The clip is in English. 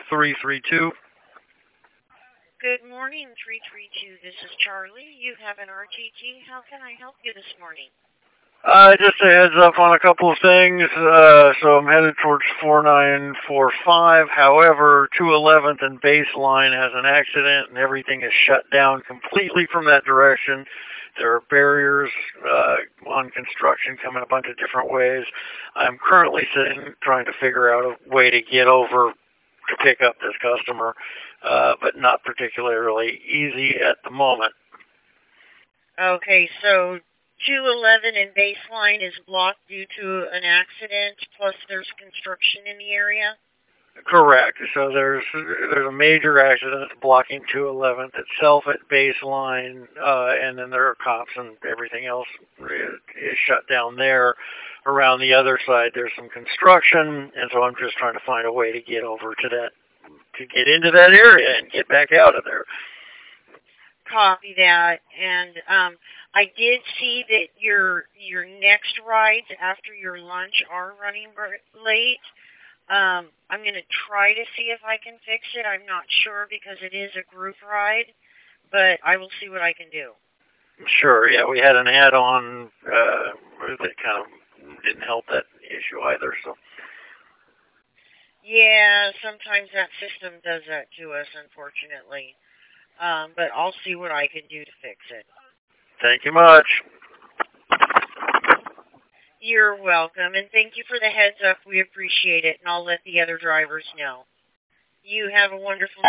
332. Good morning, 332. This is Charlie. You have an RTT. How can I help you this morning? Just a heads up on a couple of things. So I'm headed towards 4945. However, 211th and Baseline has an accident and everything is shut down completely from that direction. There are barriers on construction coming a bunch of different ways. I'm currently trying to figure out a way to get over to pick up this customer, but not particularly easy at the moment. Okay, so 211 and Baseline is blocked due to an accident, plus there's construction in the area? Correct. So there's a major accident that's blocking 211th itself at Baseline, and then there are cops and everything else is shut down there. Around the other side, there's some construction, and so I'm just trying to find a way to get over to that, to get into that area and get back out of there. Copy that. And I did see that your next rides after your lunch are running late. I'm going to try to see if I can fix it. I'm not sure because it is a group ride, but I will see what I can do. Sure, yeah, we had an add-on that kind of didn't help that issue either, so. Yeah, sometimes that system does that to us, unfortunately. But I'll see what I can do to fix it. Thank you much. You're welcome, and thank you for the heads up. We appreciate it, and I'll let the other drivers know. You have a wonderful